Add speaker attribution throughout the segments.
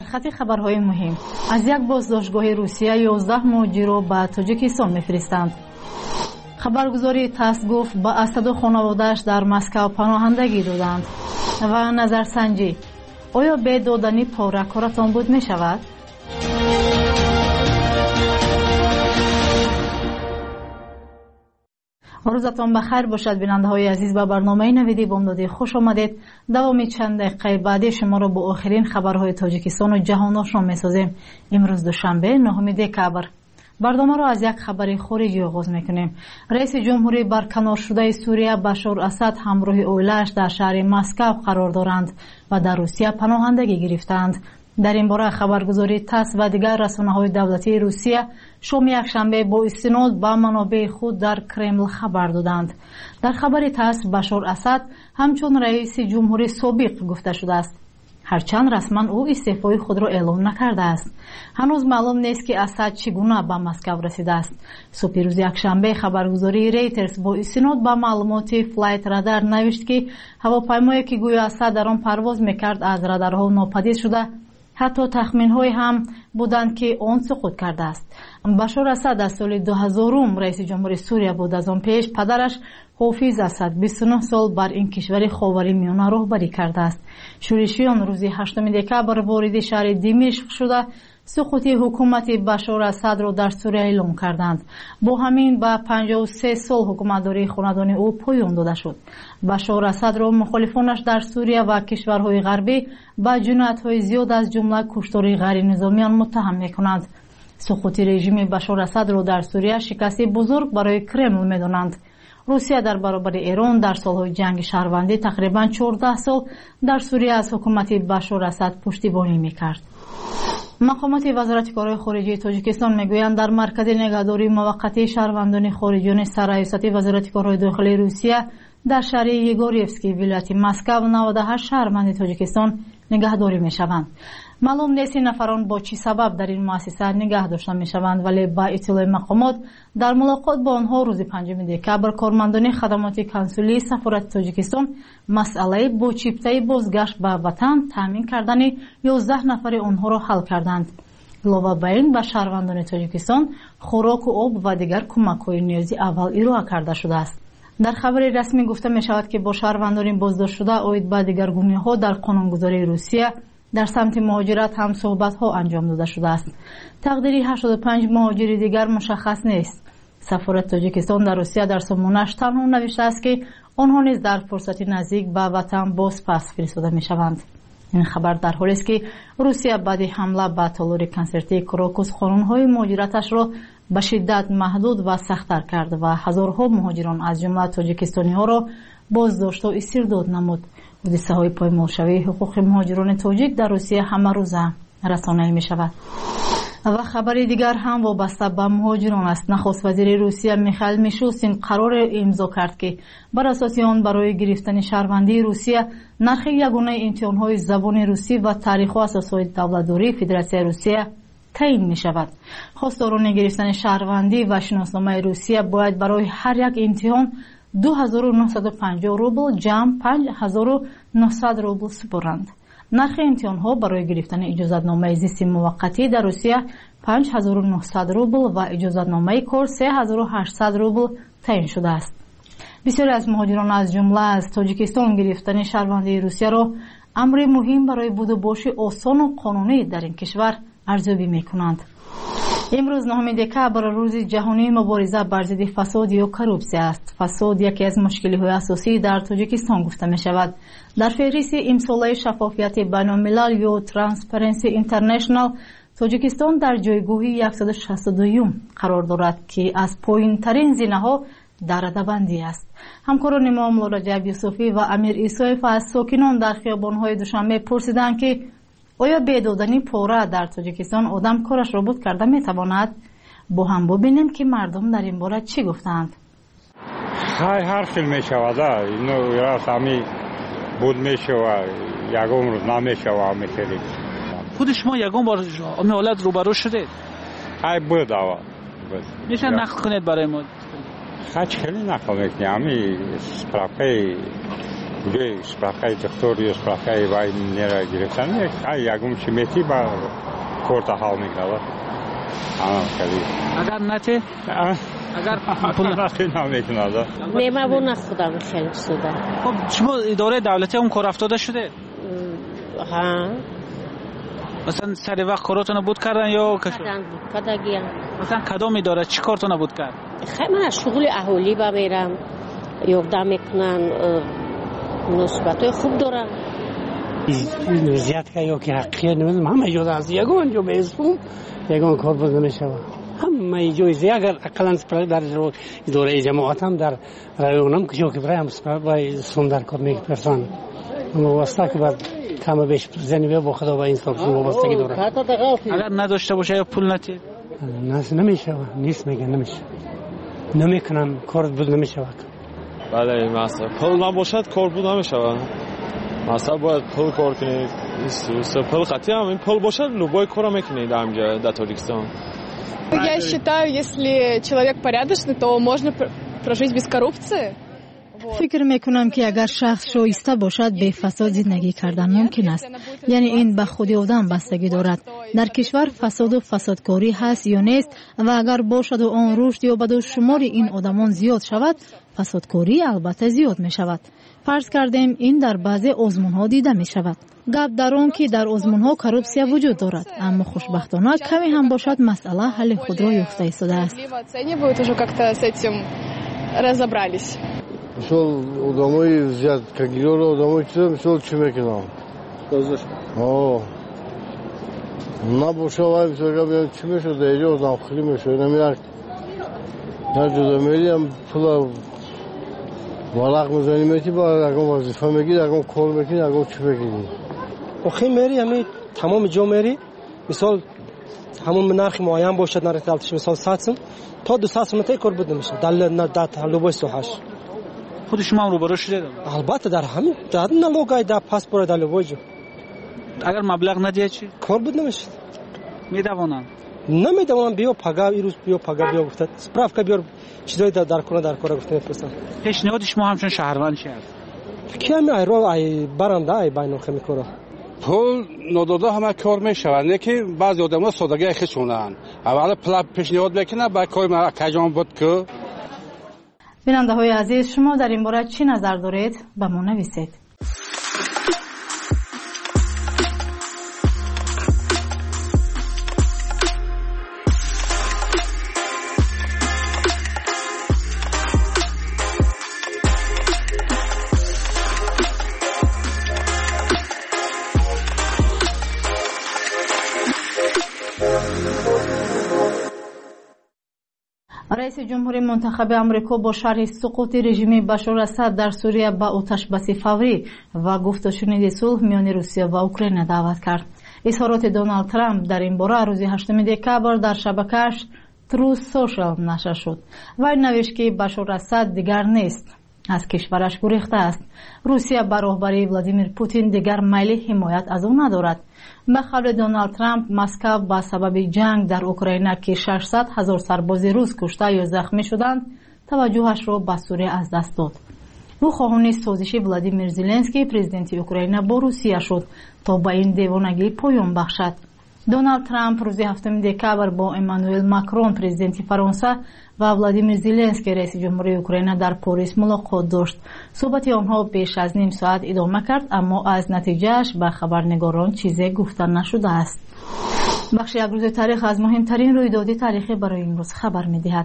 Speaker 1: خط خبرهای مهم. از یک بازداشتگاه روسیه 11 مهاجر را به تاجیکستان می‌فرستند. خبرگزاری تاس گفت با اسد و خانواده‌اش در مسکو پناهندگی دادند. و نظرسنجی: آیا به دادنی پاره کارتان بود می شود؟ روزتان بخیر باشد بیننده های عزیز. به برنامه نویدی بامدادی خوش آمدید. دوامی چند دقیقه بعدی شما را با آخرین خبرهای تاجیکستان و جهان آشنا می سازیم. امروز دوشنبه 9 دکبر. برنامه را از یک خبر خارجی آغاز میکنیم. رئیس جمهوری برکنار شده سوریه بشار اسد همراه اویلش در شهر مسکو قرار دارند و در روسیه پناهندگی گرفتند. در این باره خبرگزاری تاس و دیگر رسانه‌های دولتی روسیه شام یکشنبه با استناد به منابع خود در کرمل خبر دادند. در خبر تاس بشار اسد همچون رئیس جمهوری سابق گفته شده است، هرچند رسما او استعفای خود را اعلام نکرده است. هنوز معلوم نیست که اسد چگونه به مسکو رسیده است. صبح روز یکشنبه خبرگزاری ریترز با استناد به معلومات فلایت رادار نوشت که هواپیمایی که گویا اسد در آن پرواز میکرد از رادارها ناپدید شده. حتی تخمین‌های هم بودند که آن سقوط کرده است. بشار اسد از سال 2000 رئیس جمهوری سوریه بود. از آن پیش پدرش حافظ اسد 29 سال بر این کشور خاورمیانه راهبری کرده است. شورشیان روز 8 دکبر وارد شهر دمشق شده سقوط حکومت بشار اسد را در سوریه اعلام کردند. با همین به 53 سال حکومتداری خاندان او پایان داده شد. بشار اسد را مخالفانش در سوریه و کشورهای غربی به جنایت‌های زیاد از جمله کشتار غیر نظامیان متهم می‌کنند. سقوط رژیم بشار اسد را در سوریه شکستی بزرگ برای کرمل می‌دانند. روسیه در برابر ایران در سالهای جنگ شهروندی تقریباً 14 سال در سوریه از حکومت بشار اسد پشتیبانی می‌کرد. مقامات وزارت کارهای خارجه تاجیکستان میگویند در مرکز نگهداری موقتی شهروندان خارجیان سرریاست وزارت کارهای داخلی روسیه در شهر یگوریفسکی ولایت مسکو 98 شهروند تاجیکستان نگهداری میشوند. معلوم نیست نفران با چه سبب در این مؤسسه نگه داشته میشوند، ولی با اطلاع مقامات در ملاقات با آنها روز 5 دکبر کارمندان خدمات کنسولی سفارت تاجیکستان مسئله با چیپته بازگشت به وطن تامین کردن 11 نفر آنها را حل کردند. علاوه بر این به شهروندان تاجیکستان خوراک و آب و دیگر کمک‌های نیازی اول ارائه کرده شده است. در خبر رسمی گفته می شود که با شهروندان بازداشت شده اوید به دیگرگونی‌ها در قانونگذاری روسیه در سمت مهاجرت هم صحبت‌ها انجام داده شده است. تقدیری 85 مهاجر دیگر مشخص نیست. سفارت تاجیکستان در روسیه در سامانه‌اش تنها نوشته است که آنها نیز در فرصت نزدیک به وطن باز پس فرستاده می‌شوند. این خبر در حالی است که روسیه بعد حمله به تالار کنسرتی کراکوس قانون‌های مهاجرتش را به شدت محدود و سخت‌تر کرد و هزارها مهاجران از جمله تاجیکستانی‌ها را بازداشت و استرداد نمود. حادثه‌های پایمالشوی حقوق مهاجران تاجیک در روسیه همه روزه رسانه‌ای می‌شود. و خبر دیگر هم وابسته به مهاجران است. نخست وزیر روسیه میخائیل میشوستین قرار امضا کرد که بر اساس آن برای گرفتن شهروندی روسیه نرخ یگانه امتحان‌های زبان روسی و تاریخ و اساسهای دولت‌داری فدراسیون روسیه تعیین می شود. خواستاران گرفتن شهروندی و شناسنامه روسیه باید برای هر یک امتحان 2950 روبل جمع 5900 روبل سپرند. نرخ امتحان‌ها برای گرفتن اجازه‌نامه زیست موقتی در روسیه 5900 روبل و اجازه‌نامه کار 3800 روبل تعیین شده است. بسیاری از مهاجران از جمله از تاجیکستان گرفتن شهروندی روسیه را امر مهم برای بود و باش آسان و قانونی در این کشور ارزیابی می‌کنند. امروز 9 دکبر روز جهانی مبارزه بر ضد فساد یا کروپسیا است. فساد یکی از مشکل‌های اساسی در تاجیکستان گفته می‌شود. در فهرست امساله شفافیت بین‌الملل یا ترانسپرنسی اینترنشنال تاجیکستان در جایگاه 162 قرار دارد که از پایین‌ترین زینه‌ها در رده‌بندی است. همکاران ما مولا رجب یوسفی و امیر ایسایف از ساکنان در خیابان‌های دوشنبه پرسیدند که آیا بیدادنی پاره در تاجیکستان آدم کارش را بود کرده میتواند؟ با هم ببینیم که مردم در این باره چی گفتند.
Speaker 2: هر خیل میشود، اینو راست همی بود میشود، یکم روز نمیشود میخیلی.
Speaker 3: خود شما یکم بار امی حالت روبرو شده؟
Speaker 2: های بود آوا.
Speaker 3: میشه نقل کنید برای ما؟
Speaker 2: خیلی نقل میکنی، همی سپراپی جای سپرخای دکتر یا سپرخای وای نیرا گرفتن یکم چمیتی با کورت حال میکنه.
Speaker 3: اگر نته اگر پول
Speaker 2: نمیکنه
Speaker 4: میمون خودم خیلی سوده.
Speaker 3: خب شما اداره دولتی اون کار افتاده شده؟
Speaker 4: ها
Speaker 3: مثلا سر وقت کاراتون بود کردن یا
Speaker 4: کردن بود کداگیان
Speaker 3: مثلا کدام اداره چی کارتون بود کرد؟
Speaker 4: خیلی من شغل اهالی با میرم یقدم میکنن نسبت خوب دارن
Speaker 5: زیاد که یا که حقیقت نمیدونم همه جور از یگان جو به اسم یگان کار بود نمیشه همه جوی زیاد اگر اقلا در اداره جماعت هم در رایونم که جو که برای هم برای سوندر کار میکنن اما واسطه که بعد کم بیش زنی با خدا و انسان وابستگی داره.
Speaker 3: اگر نداشته باشه یا پول نتید
Speaker 5: نمیشه نیست میگن نمیشه نمیکنم کار بود نمیشه.
Speaker 6: بله مثلا پول نباشد کار بود نمیشه. مثلا باید پول کار کنید پول خطی هم این پول باشد любой کار میکنید در Таджикистан.
Speaker 7: Я считаю, если человек порядочный, то можно прожить без коррупции.
Speaker 1: فکر میکنم که اگر شخص شایسته باشد به فساد زندگی کردن ممکن است. یعنی این به خود آدم بستگی دارد. در کشور فساد و فسادکاری هست یا نیست و اگر باشد و آن رشد یا به شمار این آدمان زیاد شود فسادکاری البته زیاد می شود. فرض کردیم این در بعضی آزمون ها دیده می شود. گپ در آن که در آزمون ها کورپسیا وجود دارد اما خوشبختانه کمی هم باشد مسئله حل خود را یافته ایستاده است.
Speaker 8: Мисол одамои зият кагирора одамои чида мисол чӣ мекунам? Дозиш. Набоша вай мисол габиям чӣ мешуда эҷо одам хилӣ мешуда намирак. Як ҷода мериям пула варақ мезанӣ метӣ ба ягон вазифа мегирӣ ягон кор мекунӣ ягон чӣ мекунӣ.
Speaker 5: охи мери ҳами тамоми ҷо мери мисол ҳамон нархи муайян бошад нархи талтиш мисол 100 сум то 200 сум тай кор буд намешад дар талабои соҳаш.
Speaker 3: خود شما هم روبرو شده؟
Speaker 5: البته در همین در نلوگای در پاسپورت در لوجو.
Speaker 3: اگر مبلغ ندیه چی؟
Speaker 5: کار بود نمیشه.
Speaker 3: میدوانم.
Speaker 5: نمیدوانم بیا پگا ایروز بیا پگا بیا گفت. سپراف بیار چیزای در کار گفته میفرستم.
Speaker 3: پیشنهاد شما همچون شهروند چی است؟
Speaker 5: کی هم ای برنده ای بین الخمی کارا.
Speaker 9: پول نداده همه کار میشود نه که بعضی آدم‌ها سادگی خودشونن. اول پول پیشنهاد میکنه بعد کار ما کجام بود که
Speaker 1: بیننده های عزیز شما در این باره چی نظر دارید؟ به ما نویسید. رئیس جمهوری منتخب آمریکا با شرح سقوط رژیم بشار اسد در سوریه به آتش‌بسی فوری و گفت و شنود صلح میان روسیه و اوکراین دعوت کرد. اظهارات دونالد ترامپ در این باره روز 8 دکبر در شبکه‌اش تروث سوشال نشر شد. وی نوشت که بشار اسد دیگر نیست، از کشورش گریخته است. روسیه به راهبری ولادیمیر پوتین دیگر میل حمایت از او ندارد. به قول دونالد ترامپ مسکو با سبب جنگ در اوکراین که 600,000 سرباز روس کشته یا زخمی شدند توجهش را به سوریه از دست داد. او خواهان سازش ولادیمیر زلنسکی پرزیدنت اوکراین با روسیه شد تا به این دیوانگی پایان بخشد. دونالد ترامپ روز 7 دکبر با امانوئل ماکرون پرزیدنت فرانسه و ولادیمیر زلنسکی رئیس جمهوری اوکراین در پاریس ملاقات داشت. صحبت آنها بیش از نیم ساعت ادامه کرد اما از نتیجهش به خبرنگاران چیزی گفته نشده است. بخش یک روز تاریخ از مهمترین رویدادهای تاریخی برای امروز خبر می‌دهد.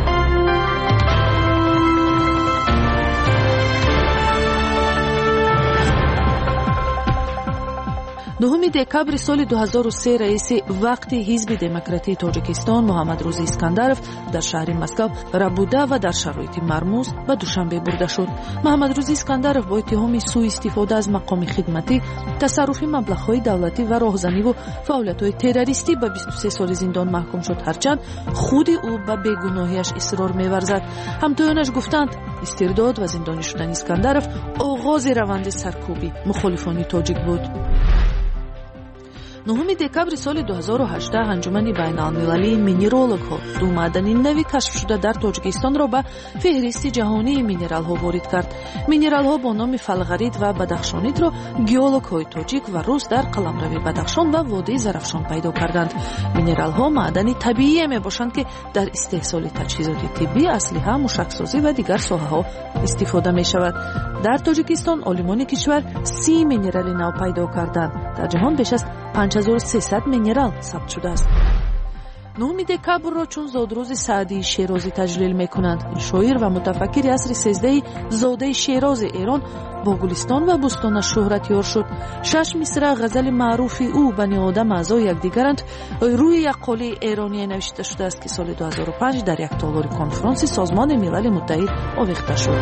Speaker 10: 9 دکبر سال 2003 رئیس وقت حزب دموکراتیک تاجیکستان محمد روزی اسکندرов در شهر مسکو ربوده و در شرایط مرموز به دوشنبه برده شد. محمد روزی اسکندرов با اتهام سوء استفاده از مقام خدمتی، تصرف مبلغ‌های دولتی و راهزنی و فعالیت‌های تروریستی به 23 سال زندان محکوم شد، هرچند خود او به بیگناهیش اصرار می‌ورزد. همتایانش گفتند استرداد و زندانی شدن اسکندرов آغاز روند سرکوبی مخالفان تاجیک بود. 9 دکامبر سال 2018 انجمن بین‌المللی مینرالوگ‌ها دو معدن نوی کشف شده در تاجیکستان را به فهرست جهانی مینرال‌ها وارد کرد. مینرال‌ها با نام فلغرید و بدخشانیت را گئولوگ‌های تاجیک و روس در قلمرو بدخشان و وادی زرافشان پیدا کردند. مینرال‌ها معدن طبیعی میباشند که در استحصال تجهیزات طبی، اسلحه، موشک‌سازی و دیگر ساحه‌ها استفاده می‌شود. در تاجیکستان عالمان کشور 30 مینرال نو پیدا کردند. در جهان بیش از 5300 مینرال ثبت شده است. 9 دکامبر را چون زادروز سعدی شیرازی تجلیل می‌کنند. این شاعر و متفکر عصر 13 زاده شیراز ایران با گلستان و بستانش شهرتیار شد. 6 مصرع غزل معروف او بنی آدم اعضای یکدیگرند روی یک قاله ایرانی نوشته شده است که سال 2005 در یک تالار کنفرانس سازمان ملل متحد آویخته شد.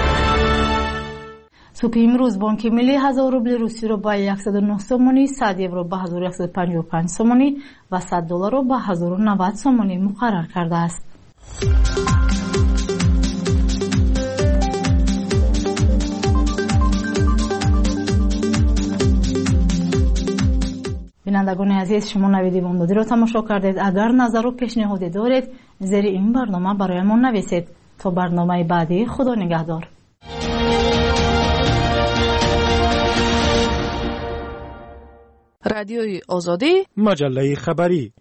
Speaker 1: صبح امروز بانک ملی 1000 روبل روسی رو با 109 سومانی، 100 یورو با 1155 سومانی و 100 دلار رو با 1090 سومانی مقرر کرده است. بینندگان عزیز، شما نوید بامدادی را تماشا کردید. اگر نظر و پیشنهادی دارید زیر این برنامه برایمان نویسید. تا برنامه بعدی، خدا نگهدار.
Speaker 10: رادیوی آزادی،
Speaker 11: مجله خبری.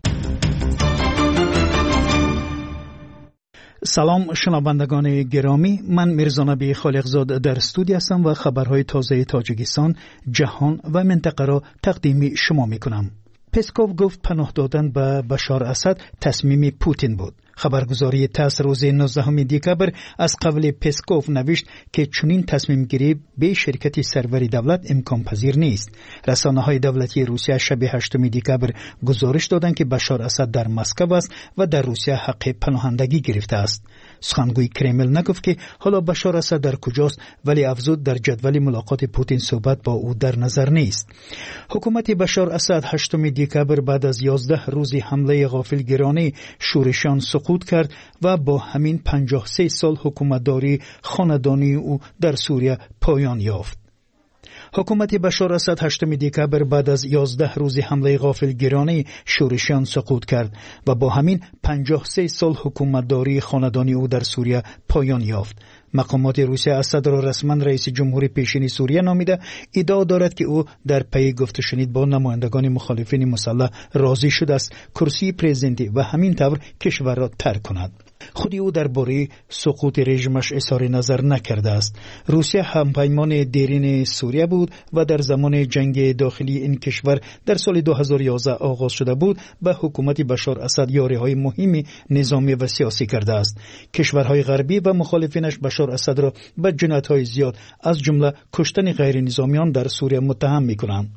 Speaker 11: سلام شنوندگان گرامی، من میرزا نبی خالقزاد در استودیو هستم و خبرهای تازه تاجیکستان، جهان و منطقه را تقدیم شما میکنم. پسکوف گفت پناه دادن به بشار اسد تصمیم پوتین بود. خبرگزاری تاس روز 19 دکامبر از قبل پسکوف نوشت که چنین تصمیم گیری به شرکت سروری دولت امکان پذیر نیست. رسانه‌های دولتی روسیه شب 8 دکامبر گزارش دادند که بشار اسد در مسکو است و در روسیه حق پناهندگی گرفته است. سخنگوی کرمل نگفت که حالا بشار اسد در کجاست، ولی افزود در جدول ملاقات پوتین صحبت با او در نظر نیست. حکومت بشار اسد 8 دکامبر بعد از 11 روز حمله غافلگیرانه شورشیان سقوط کرد و با همین 53 سال حکومتداری خاندانی او در سوریه پایان یافت. حکومت بشار اسد 8 دکامبر بعد از 11 روز حمله غافلگیرانه شورشیان سقوط کرد و با همین 53 سال حکومتداری خاندانی او در سوریه پایان یافت. مقامات روسیه اسد را رسما رئیس جمهور پیشین سوریه نامیده، ادعا دارد که او در پی گفته شنید با نمایندگان مخالفین مسلح راضی شده است کرسی پرزیدنتی و همین طور کشور را ترک کند. خودی او درباره سقوط رژیمش اظهار نظر نکرده است. روسیه همپیمان دیرین سوریه بود و در زمان جنگ داخلی این کشور در سال 2011 آغاز شده بود به حکومت بشار اسد یاری‌های مهمی نظامی و سیاسی کرده است. کشورهای غربی و مخالفینش بشار اسد را به جنایت‌های زیاد از جمله کشتن غیر نظامیان در سوریه متهم می‌کنند.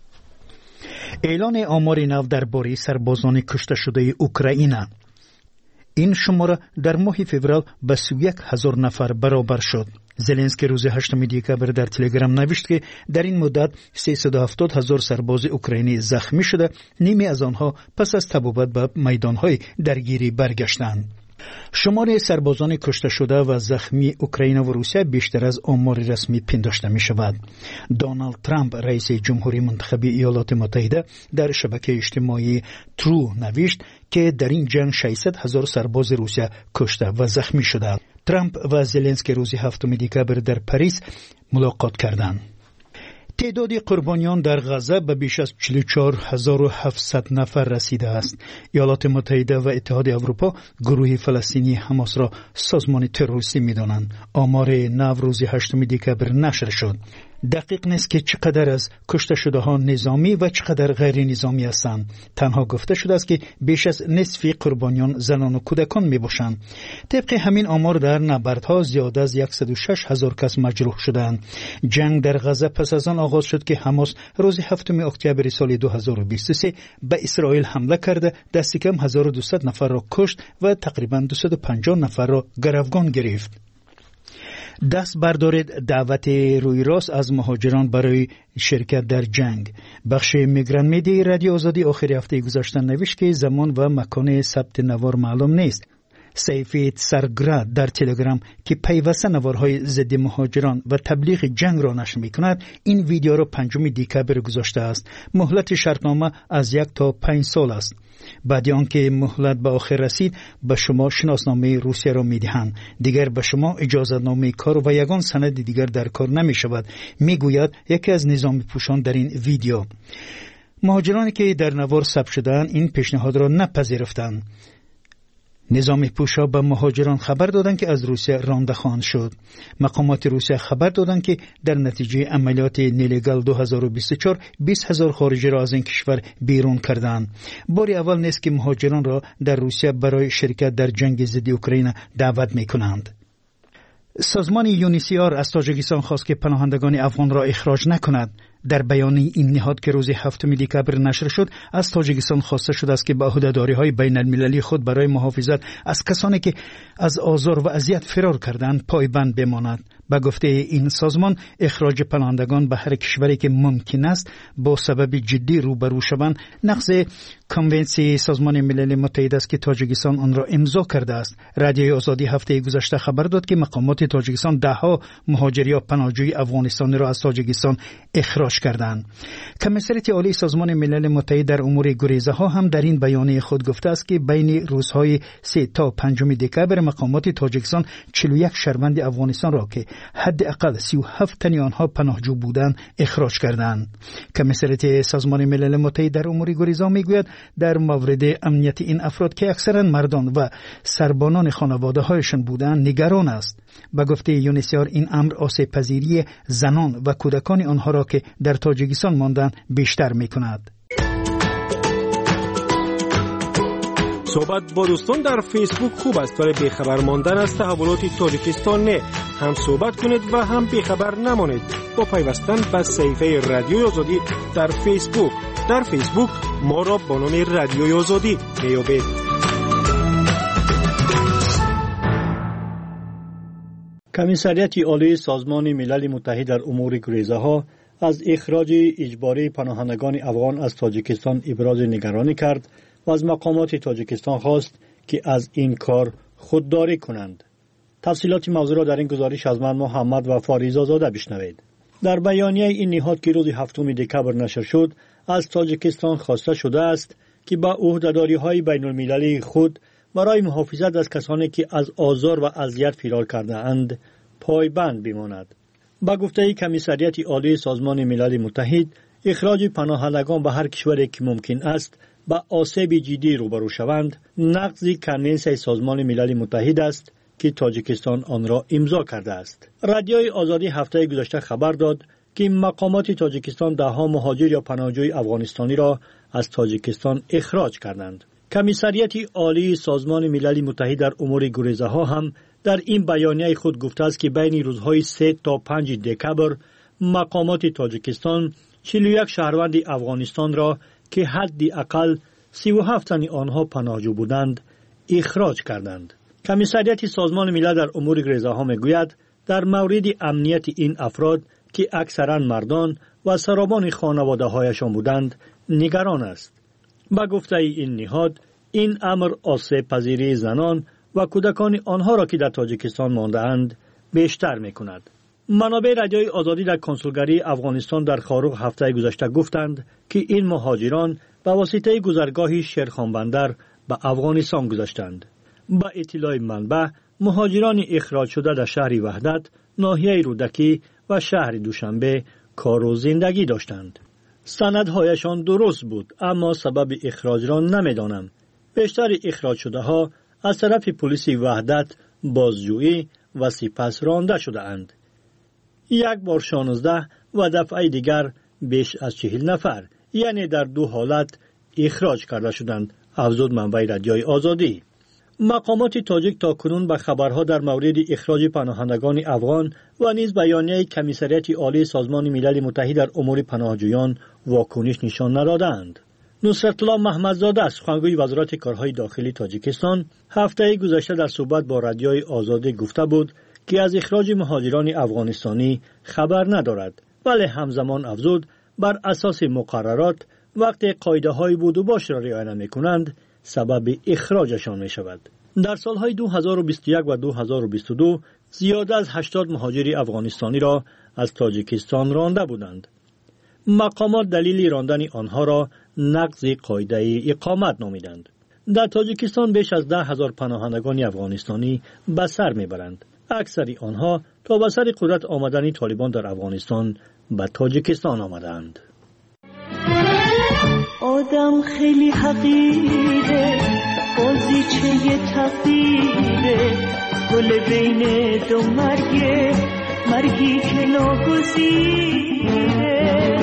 Speaker 11: اعلان آمار نو درباره سربازان کشته شده اوکراین. این شماره در ماه فوریه به 31,000 نفر برابر شد. زلنسکی روز 8 دکامبر در تلگرام نوشت که در این مدت 370,000 سرباز اوکراینی زخمی شده، نیمی از آنها پس از تبابت به میدانهای درگیری برگشتند. شمار سربازان کشته شده و زخمی اوکراین و روسیه بیشتر از آمار رسمی پنداشته می شود. دونالد ترامپ رئیس جمهوری منتخب ایالات متحده در شبکه اجتماعی ترو نوشت که در این جنگ 600,000 سرباز روسیه کشته و زخمی شده. ترامپ و زلنسکی روز 7 دکامبر در پاریس ملاقات کردند. تعداد قربانیان در غزه به بیش از 44,700 نفر رسیده است. ایالات متحده و اتحاد اروپا گروه فلسطینی حماس را سازمان تروریستی می‌دانند. آمار نو روز 8 دکامبر نشر شد. دقیق نیست که چقدر از کشته شده ها نظامی و چقدر غیر نظامی هستند. تنها گفته شده است که بیش از نصف قربانیان زنان و کودکان می باشند. طبق همین آمار در نبردها زیاد از 106,000 کس مجروح شدند. جنگ در غزه پس از آن آغاز شد که حماس روز 7 اکتبر سال 2023 به اسرائیل حمله کرده، دست کم 1200 نفر را کشت و تقریبا 250 نفر را گروگان گرفت. دست بردارید دعوت روی راست از مهاجران برای شرکت در جنگ. بخش میگران میدی رادیو آزادی آخر هفته گذشته نوشت که زمان و مکان ثبت نوار معلوم نیست. سیفید سرگرد در تلگرام که پیوسته نوارهای ضد مهاجران و تبلیغ جنگ را نشر می‌کند، این ویدیو را 5 دکبر گذاشته است. مهلت شرطنامه از 1 تا 5 سال است. بعد آنکه مهلت به آخر رسید، به شما شناسنامه روسیه را می‌دهند. دیگر به شما اجازه‌نامه کار و یگان سند دیگر در کار نمی‌شود، میگوید یکی از نظامی پوشان در این ویدیو. مهاجرانی که در نوار ثبت شدند این پیشنهاد را نپذیرفتند. نظامی پوشا به مهاجران خبر دادند که از روسیه رانده خواهند شد. مقامات روسیه خبر دادند که در نتیجه عملیات نیلیگال 2024 20,000 خارجی را از این کشور بیرون کردند. بار اول نیست که مهاجران را در روسیه برای شرکت در جنگ ضد اوکراین دعوت می‌کنند. سازمان یونیسیار از تاجیکستان خواست که پناهندگان افغان را اخراج نکند. در بیان این نهاد که روز 7 دکبر نشر شد، از تاجیکستان خواسته شده است که به عهده‌داری‌های بین‌المللی خود برای محافظت از کسانی که از آزار و اذیت فرار کردند پایبند بماند. به گفته این سازمان، اخراج پناهندگان به هر کشوری که ممکن است با سبب جدی روبرو شوند نقض کنونسیون سازمان ملل متحد است که تاجیکستان آن را امضا کرده است. رادیوی آزادی هفته گذشته خبر داد که مقامات تاجیکستان دهها مهاجر یا پناهجوی افغانستانی را از تاجیکستان اخراج کردند. کمیسریت عالی سازمان ملل متحد در امور گریزه ها هم در این بیانیه خود گفته است که بین روزهای 3 تا 5 دکبر مقامات تاجیکستان 41 شهروند افغانستان را که حداقل 37 تن آنها پناهجو بودند اخراج کردند. کمیسریت سازمان ملل متحد در امور گریزه میگوید در مورد امنیت این افراد که اکثرا مردان و سربانان خانواده هایشان بودند نگران است. به گفته یونیسیار این امر آسیب پذیری زنان و کودکان آنها را که در تاجیکستان ماندند بیشتر میکند.
Speaker 12: صحبت با دوستان در فیسبوک خوب است، ولی بیخبر ماندن از تحولات تاجیکستان نه. هم صحبت کنید و هم بیخبر نمانید با پیوستن به صفحه رادیوی آزادی در فیسبوک. در فیسبوک ما را با نام رادیوی آزادی میابید.
Speaker 13: کمیسریت عالی سازمان ملل متحد در امور گریزه ها از اخراج اجباری پناهندگان افغان از تاجیکستان ابراز نگرانی کرد و از مقامات تاجیکستان خواست که از این کار خودداری کنند. تفصیلات موضوع را در این گزارش از من محمد و فاریزا زاده بشنوید. در بیانیه این نهاد که روز 7 دکبر نشر شد، از تاجیکستان خواسته شده است که با عهده‌داری‌های بین‌المللی خود برای محافظت از کسانی که از آزار و اذیت فرار کرده‌اند پایبند بماند. با گفته کمیسریت عالی سازمان ملل متحد، اخراج پناهندگان به هر کشوری که ممکن است با آسیب جدی روبرو شوند نقض کنونسیون سازمان ملل متحد است که تاجیکستان آن را امضا کرده است. رادیوی آزادی هفته گذشته خبر داد که مقامات تاجیکستان دهها مهاجر یا پناهجوی افغانستانی را از تاجیکستان اخراج کردند. کمیسریت عالی سازمان ملل متحد در امور گریزه ها هم در این بیانیه خود گفته است که بین روزهای 3 تا 5 دکبر مقامات تاجیکستان 41 شهروند افغانستان را که حداقل 37 تن آنها پناهجو بودند اخراج کردند. کمیسریت سازمان ملل در امور گریزه ها میگوید در مورد امنیت این افراد که اکثرا مردان و سربان خانواده هایشان بودند نگران است. با گفته این نهاد، این امر آسیب پذیری زنان و کودکان آنها را که در تاجیکستان مانده اند بیشتر می کند. منابع رادیوی آزادی در کنسولگری افغانستان در خاروق هفته گذشته گفتند که این مهاجران به واسطه گذرگاه شیرخان بندر به افغانستان گذشتند. با اطلاع منبع، مهاجران اخراج شده در شهر وحدت، ناحیه رودکی و شهر دوشنبه کار و زندگی داشتند. سندهایشان درست بود، اما سبب اخراج را نمیدانم. بیشتر اخراج شده ها از طرف پلیس وحدت بازجویی و سپس رانده شده اند. یک بار 16 و دفعه دیگر بیش از 40 نفر، یعنی در 2 حالت اخراج کرده شدند، افزود منبع رادیوی آزادی. مقامات تاجیک تاکنون به خبرها در مورد اخراج پناهندگان افغان و نیز بیانیه کمیسریت عالی سازمان ملل متحد در امور پناهجویان واکنش نشان ندادند. نصرت الله محمدزاده سخنگوی وزارت کارهای داخلی تاجیکستان هفته گذشته در صحبت با رادیوی آزادی گفته بود که از اخراج مهاجران افغانستانی خبر ندارد، ولی همزمان افزود بر اساس مقررات وقتی قاعده‌های بود و باش را رعایت نمی‌کنند سبب اخراجشان می شود. در سالهای 2021 و 2022 زیاده از 80 مهاجر افغانستانی را از تاجیکستان رانده بودند. مقامات دلیل راندن آنها را نقض قاعده اقامت نامیدند. در تاجیکستان بیش از 10,000 پناهندگان افغانستانی به سر میبرند. اکثر آنها تا به سر قدرت آمدن طالبان در افغانستان به تاجیکستان آمدند.
Speaker 14: آدم خیلی حقیره، بازیچه تقدیره، گل بین دو مرگی که ناگزیره.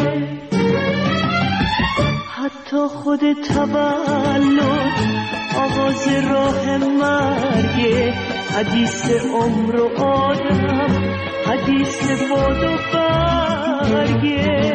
Speaker 14: حتی خود تولد آغاز راه مرگه، حدیث عمر و آدم، حدیث باد و برگه.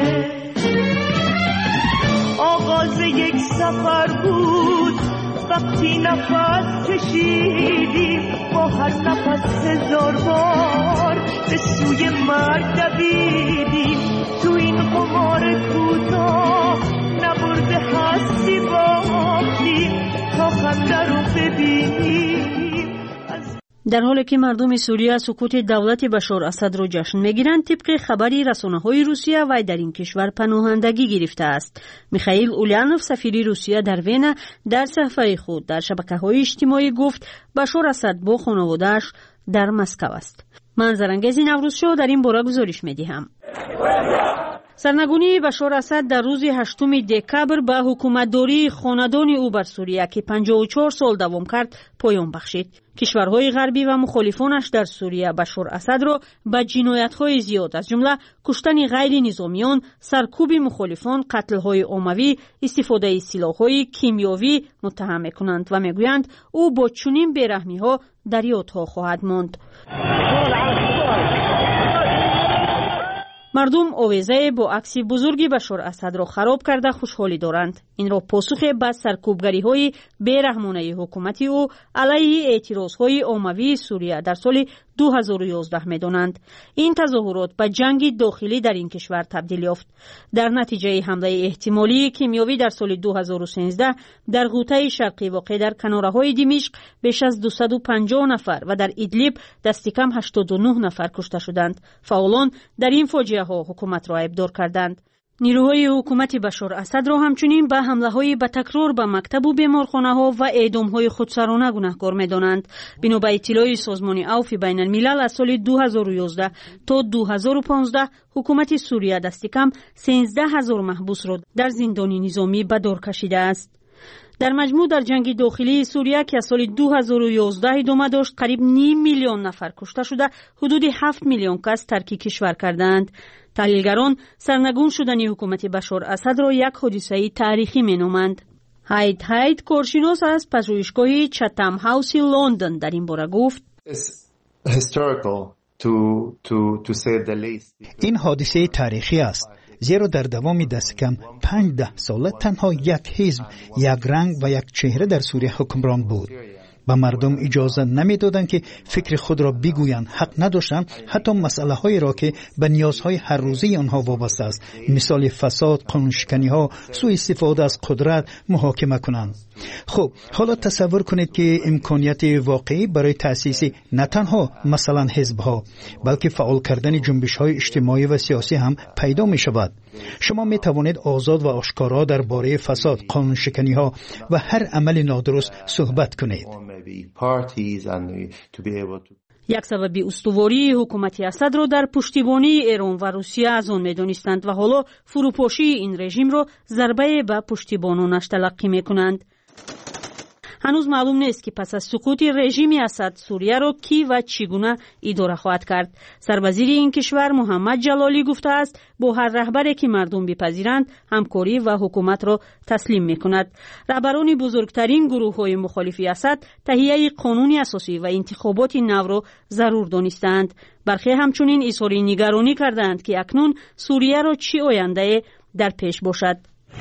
Speaker 14: آغاز یک سفر بود وقتی نفس کشیدیم، با هر نفس 1000 بار به سوی مرگ دویدیم. تو این قمار کوتاه نبرده هستی باختیم تا خنده رو ببینیم.
Speaker 15: در حالی که مردم سوریه سقوط دولت بشار اسد را جشن میگیرند، طبق خبری رسانه‌های روسیه وی در این کشور پناهندگی گرفته است. میخائیل اولانوف سفیر روسیه در وین در صفحه خود در شبکه‌های اجتماعی گفت بشار اسد با خانواده‌اش در مسکو است. من زرنگزی نوروزشو در این باره گزارش میدهم. سرنگونی بشار اسد در روز 8 دکبر به حکومتداری خاندان او بر سوریه که 54 سال دوام کرد پایان بخشید. کشورهای غربی و مخالفانش در سوریه بشار اسد را به جنایت‌های زیاد از جمله کشتن غیر نظامیان، سرکوب مخالفان، قتل‌های عمومی، استفاده از سلاح‌های کیمیایی متهم می‌کنند و می‌گویند او با چنین بی‌رحمی‌ها در یادها خواهد ماند. مردم آویزه با عکس بزرگی بشار اسد را خراب کرده خوشحالی دارند. این را پاسخ به سرکوبگری‌های بی‌رحمانه حکومت او علیه اعتراض‌های عمومی سوریه در سال 2011 می‌دانند. این تظاهرات به جنگ داخلی در این کشور تبدیل یافت. در نتیجه حمله احتمالی کیمیایی در سال 2013 در غوطه شرقی واقع در کناره‌های دمشق بیش از 250 نفر و در ادلیب دست کم 89 نفر کشته شدند. فعالان در این فاجعه‌ها حکومت را ابدار کردند. نیروهای حکومت بشار اسد را همچنین به حمله‌های به تکرار به مکتب و بیمارخانه‌ها و اعدام‌های خودسرانه گناهکار می‌دانند. بنا به اطلاع سازمان عفو بین الملل از سال 2011 تا 2015 حکومت سوریه دست کم 13,000 محبوس را در زندان نظامی به دار کشیده است. در مجموع در جنگ داخلی سوریه که از سال 2011 ادامه داشت قریب 9 میلیون نفر کشته شده، حدود 7 میلیون کس ترک کشور کردند. تحلیلگران سرنگون شدن حکومت بشار اسد را یک حادثه تاریخی مینامند. هاید کارشناس از پژوهشگاه چتم هاوس لندن در این باره گفت
Speaker 11: این حادثه تاریخی است، زیرا در دوام دست کم 5-10 ساله تنها یک حزب، یک رنگ و یک چهره در سوریه حکمران بود. به مردم اجازه نمیدادند که فکر خود را بگویند، حق نداشتند حتی مسئله های را که به نیازهای هر روزه آنها وابسته است، مثال فساد، قانونشکنی ها، سوء استفاده از قدرت محاکمه کنند. خب حالا تصور کنید که امکانیت واقعی برای تأسیس نه تنها مثلا حزب ها بلکه فعال کردن جنبش های اجتماعی و سیاسی هم پیدا می شود. شما می توانید آزاد و آشکارا درباره فساد، قانونشکنی ها و هر عمل نادرست صحبت کنید.
Speaker 15: یک سبب استواری حکومت اسد را در پشتیبانی ایران و روسیه از آن می‌دانستند و حالا فروپاشی این رژیم را ضربه به پشتیبانانش تلقی می‌کنند. هنوز معلوم نیست که پس از سقوط رژیم اسد سوریه را کی و چگونه اداره خواهد کرد. سروزیر این کشور محمد جلالی گفته است با هر رهبری که مردم بپذیرند همکاری و حکومت را تسلیم می‌کند. رهبران بزرگترین گروه‌های مخالف اسد تهیه قانون اساسی و انتخابات نو را ضرور دانستند. برخی همچنین اظهار نگرانی کردند که اکنون سوریه را چه آینده در پیش باشد.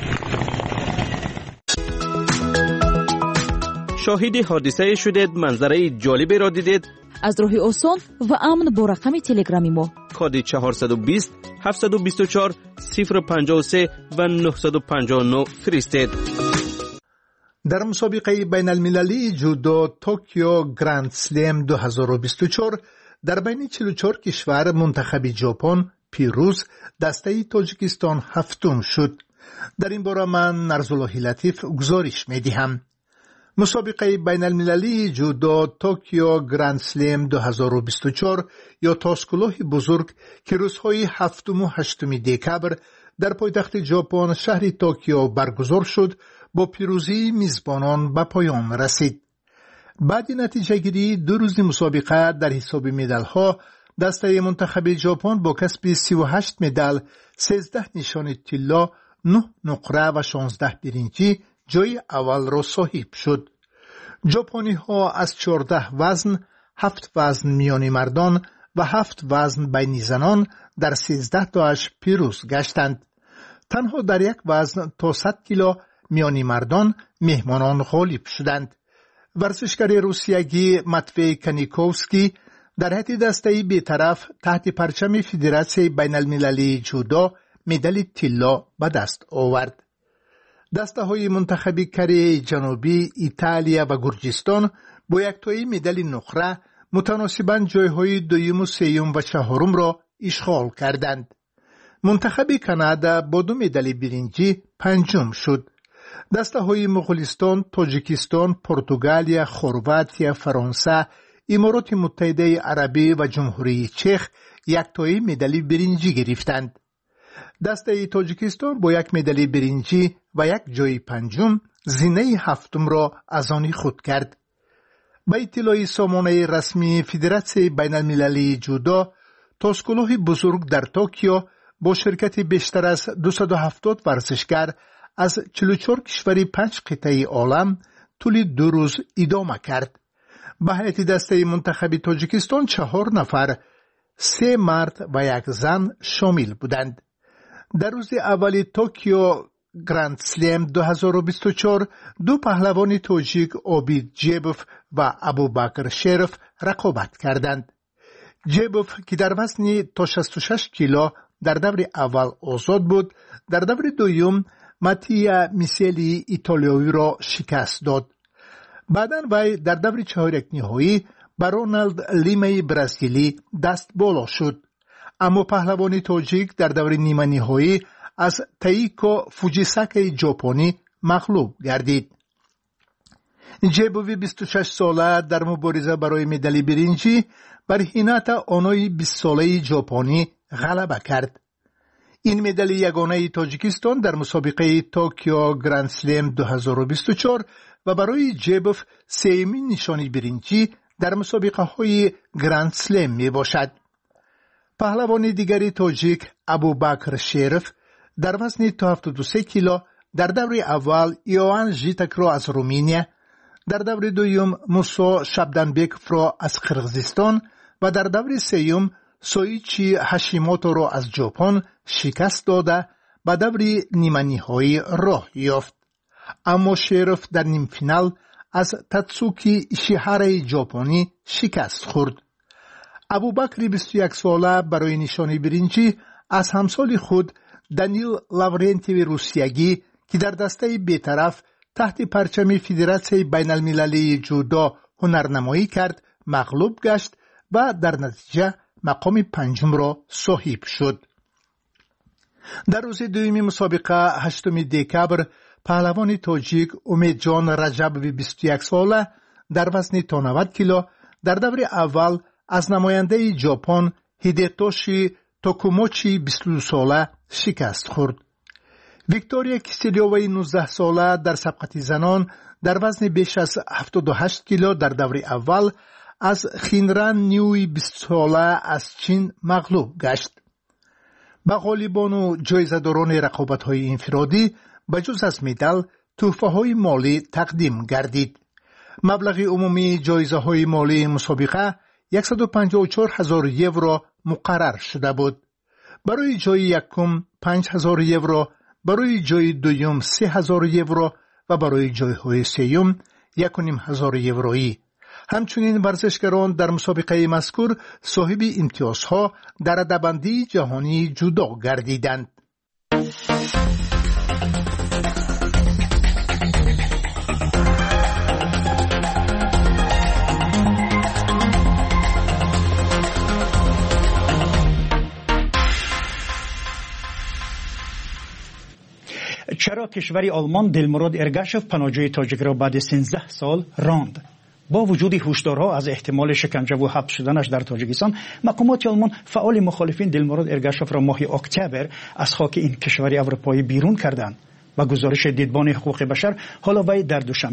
Speaker 16: شاهد حادثه شدید، منظره جالبی را دیدید؟
Speaker 10: از راه آسان و امن با رقم تلگرامی ما
Speaker 16: کد 420 724 053 و 959 فرستید.
Speaker 17: در مسابقه بین المللی جودو توکیو گراند سلم 2024 در بین 44 کشور منتخب ژاپن پیروز دسته تاجیکستان هفتم شد. در این باره من نرزالله لطیف گزارش می‌دهم. مسابقه بین المللی جودو توکیو گراند سلم 2024 یا تاسکلوه بزرگ که روزهای 7 و 8 دکبر در پایتخت ژاپن شهر توکیو برگزار شد با پیروزی میزبانان به پایان رسید. بعد نتیجه گیری 2 روز مسابقه در حساب مدال ها دسته منتخب ژاپن با کسب 38 مدال، 13 نشان طلا، 9 نقره و 16 برنجی جای اول را صاحب شد. ژاپنی ها از 14 وزن، 7 وزن میان مردان و 7 وزن بین زنان در 13 تاش پیروز گشتند. تنها در یک وزن تا 100 کیلو میان مردان مهمانان غالب شدند. ورزشکار روسیایی ماتوی کانیکوفسکی در هیئت دسته بی‌طرف تحت پرچم فدراسیون بین المللی جودو مدال طلا به دست آورد. دسته های منتخب کره جنوبی، ایتالیا و گرجستان با یک تایی مدال نقره متناسباً جایهای دوم و سوم و چهارم را اشغال کردند. منتخب کانادا با 2 مدال برنجی پنجم شد. دسته های مغولستان، تاجیکستان، پرتغالیا، خرواتیا، فرانسه، امارات متحده عربی و جمهوری چک یک تایی مدال برنجی گرفتند. دسته تاجیکستان با 1 مدال برنجی و 1 جای پنجم زینه هفتم را از آن خود کرد. با اطلاع سامانه رسمی فدراسیون بین المللی جودو، تاسکلوه بزرگ در توکیو با شرکت بیشتر از 270 ورزشکار از 44 کشور 5 قطعه عالم طول 2 روز ادامه کرد. به هیئت دسته منتخب تاجیکستان 4 نفر، 3 مرد و 1 زن شامل بودند. در روز اول توکیو گراند سلم 2024 2 پهلوان تاجیک عابید جیبوف و ابوبکر شرف رقابت کردند. جیبوف که در وزن تا 66 کیلو در دور اول آزاد بود، در دور دوم ماتیا میسلی ایتالیایی را شکست داد. بعداً وی در دور چهارک نهایی با رونالد لیمای برزیلی دست بالا شد. اما پهلوان تاجیک در دور نیمه نهایی از تایکو فوجیساکی ژاپنی مغلوب گردید. جیبوی 26 ساله در مبارزه برای مدال برنجی بر حینت آنای 20 ساله ژاپنی غلبه کرد. این مدال یگانه تاجیکستان در مسابقه توکیو گراند سلم 2024 و برای جیبوف سومین نشانی برنجی در مسابقه های گراند سلم می باشد. پهلوان دیگری تاجیک ابوبکر شرف در وزن تا 73 کیلو در دور اول ایوان ژیتک را از رومانیا، در دور دوم موسا شبدنبکوف را از قرغیزستان و در دور سوم سویچی هاشیموتو را از ژاپن شکست داده به دور نیمه نهایی راه یافت. اما شرف در نیم فینال از تاتسوکی ایشیهارا ژاپنی شکست خورد. ابوبکر 21 ساله برای نشانی برنجی از همسال خود دانیل لاورنتیو روسیایی که در دسته بی‌طرف تحت پرچم فدراسیون بین المللی جودو هنرنمایی کرد مغلوب گشت و در نتیجه مقام 5 را صاحب شد. در روز دوم مسابقه 8 دکبر پهلوان تاجیک امیدجان رجبوی 21 ساله در وزن تا 90 کیلو در دور اول از نماینده ژاپن هیدتوشی توکوموچی 22 ساله شکست خورد. ویکتوریا کیسلیووی 19 ساله در سبقت زنان در وزن بیش از 78 کیلو در دور اول از خینران نیوی 20 ساله از چین مغلوب گشت. به غالبان و جایزه‌داران رقابت‌های انفرادی بجز از مدال تحفه‌های مالی تقدیم گردید. مبلغ عمومی جایزه‌های مالی مسابقه 154,000 یورو مقرر شده بود. برای جای یکم 5,000 یورو، برای جای دوم 3,000 یورو و برای جایهای سوم 1,500 یورویی. همچنین ورزشکاران در مسابقه مذکور صاحب امتیازها در رده‌بندی جهانی جودو گردیدند.
Speaker 11: چرا کشور آلمان دلمراد ارگاشف پناهجوی تاجیک را بعد 13 سال راند؟ با وجود هشدارها از احتمال شکنجه و حبس شدنش در تاجیکستان، مقامات آلمان فعال مخالفین دلمراد ارگاشف را ماه اکتبر از خاک این کشور اروپایی بیرون کردند. و گزارش دیدبان حقوق بشر، حالا وی در دوشنبه